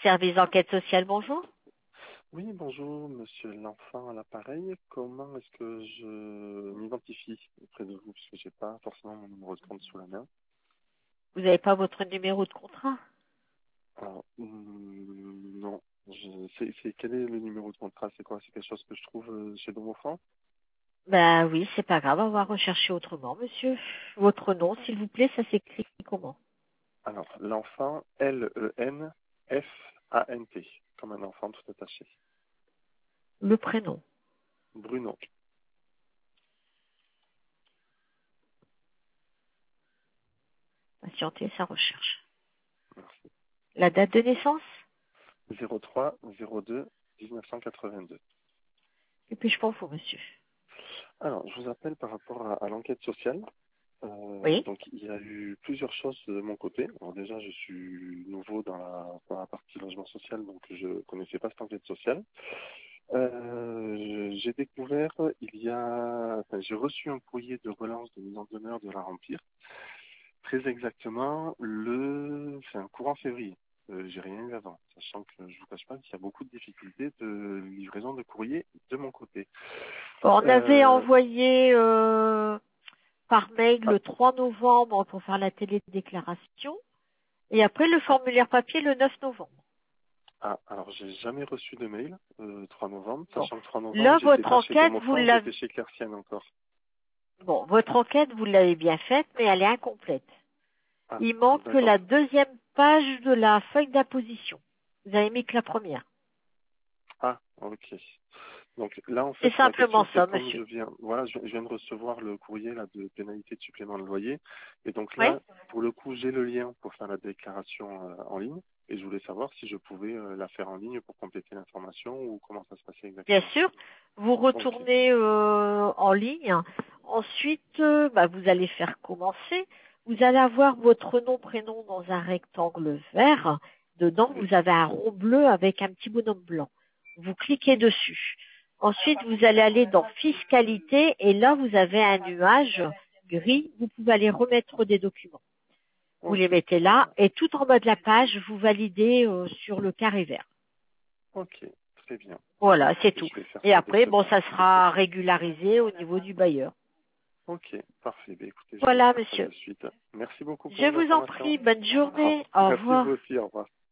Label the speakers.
Speaker 1: Service d'enquête sociale, bonjour.
Speaker 2: Oui, bonjour, monsieur l'enfant à l'appareil. Comment est-ce que je m'identifie auprès de vous? Parce que j'ai pas forcément mon numéro de compte sous la main.
Speaker 1: Vous n'avez pas votre numéro de contrat?
Speaker 2: Alors, non. Quel est le numéro de contrat? C'est quoi? C'est quelque chose que je trouve chez Domofrance?
Speaker 1: Ben oui, c'est pas grave, on va rechercher autrement, monsieur. Votre nom, s'il vous plaît, ça s'écrit comment?
Speaker 2: Alors, l'enfant, Lenfant, comme un enfant tout attaché.
Speaker 1: Le prénom.
Speaker 2: Bruno.
Speaker 1: Patientez, sa recherche.
Speaker 2: Merci.
Speaker 1: La date de naissance?
Speaker 2: 03-02-1982.
Speaker 1: Que puis-je pour vous, monsieur?
Speaker 2: Alors, je vous appelle par rapport à l'enquête sociale.
Speaker 1: Oui.
Speaker 2: Donc il y a eu plusieurs choses de mon côté. Alors déjà, je suis nouveau dans la partie logement social, donc je connaissais pas cette enquête sociale. J'ai découvert j'ai reçu un courrier de relance de mise en demeure de la remplir. Très exactement c'est un courant février. J'ai rien eu avant, sachant que je vous cache pas qu'il y a beaucoup de difficultés de livraison de courrier de mon côté.
Speaker 1: Bon, on avait envoyé par mail
Speaker 2: Ah,
Speaker 1: le 3 novembre pour faire la télédéclaration et après le formulaire papier le 9 novembre.
Speaker 2: alors j'ai jamais reçu de mail 3 novembre,
Speaker 1: Bon.
Speaker 2: sachant que 3 novembre,
Speaker 1: Là,
Speaker 2: j'étais
Speaker 1: votre
Speaker 2: pas chez
Speaker 1: enquête, vous
Speaker 2: Domofrance,
Speaker 1: l'avez.
Speaker 2: j'étais chez Clercienne encore.
Speaker 1: Bon, votre enquête, vous l'avez bien faite, mais elle est incomplète.
Speaker 2: Ah,
Speaker 1: Il manque que
Speaker 2: d'accord.
Speaker 1: la deuxième page de la feuille d'imposition. Vous avez mis que la première.
Speaker 2: Ah, ok. Donc là, en fait,
Speaker 1: C'est
Speaker 2: la question,
Speaker 1: simplement
Speaker 2: c'est
Speaker 1: ça,
Speaker 2: comme
Speaker 1: monsieur.
Speaker 2: je viens de recevoir le courrier là de pénalité de supplément de loyer, et donc
Speaker 1: Oui?
Speaker 2: là, pour le coup, j'ai le lien pour faire la déclaration en ligne, et je voulais savoir si je pouvais la faire en ligne pour compléter l'information ou comment ça se passait
Speaker 1: Bien
Speaker 2: exactement.
Speaker 1: sûr. Vous
Speaker 2: Ok.
Speaker 1: retournez en ligne. Ensuite, vous allez faire commencer. Vous allez avoir votre nom, prénom dans un rectangle vert. Dedans,
Speaker 2: Oui.
Speaker 1: vous avez un rond bleu avec un petit bonhomme blanc. Vous cliquez dessus. Ensuite, vous allez aller dans Fiscalité et là, vous avez un nuage gris. Vous pouvez aller remettre des documents. Vous les
Speaker 2: Ok.
Speaker 1: mettez
Speaker 2: Très
Speaker 1: là
Speaker 2: bien.
Speaker 1: et tout en bas de la page, vous validez sur le carré vert.
Speaker 2: Ok. Très bien.
Speaker 1: Voilà, c'est tout.
Speaker 2: Je vais faire
Speaker 1: Et
Speaker 2: ça
Speaker 1: après, ça
Speaker 2: de ce
Speaker 1: sera
Speaker 2: fait.
Speaker 1: régularisé au niveau du bailleur.
Speaker 2: Ok, parfait. Ben, écoutez, je vais
Speaker 1: Voilà,
Speaker 2: faire ça
Speaker 1: monsieur.
Speaker 2: de suite. Merci beaucoup pour
Speaker 1: Je
Speaker 2: les
Speaker 1: vous en
Speaker 2: informations.
Speaker 1: prie, bonne journée. Au
Speaker 2: Merci vous
Speaker 1: revoir.
Speaker 2: aussi, au revoir.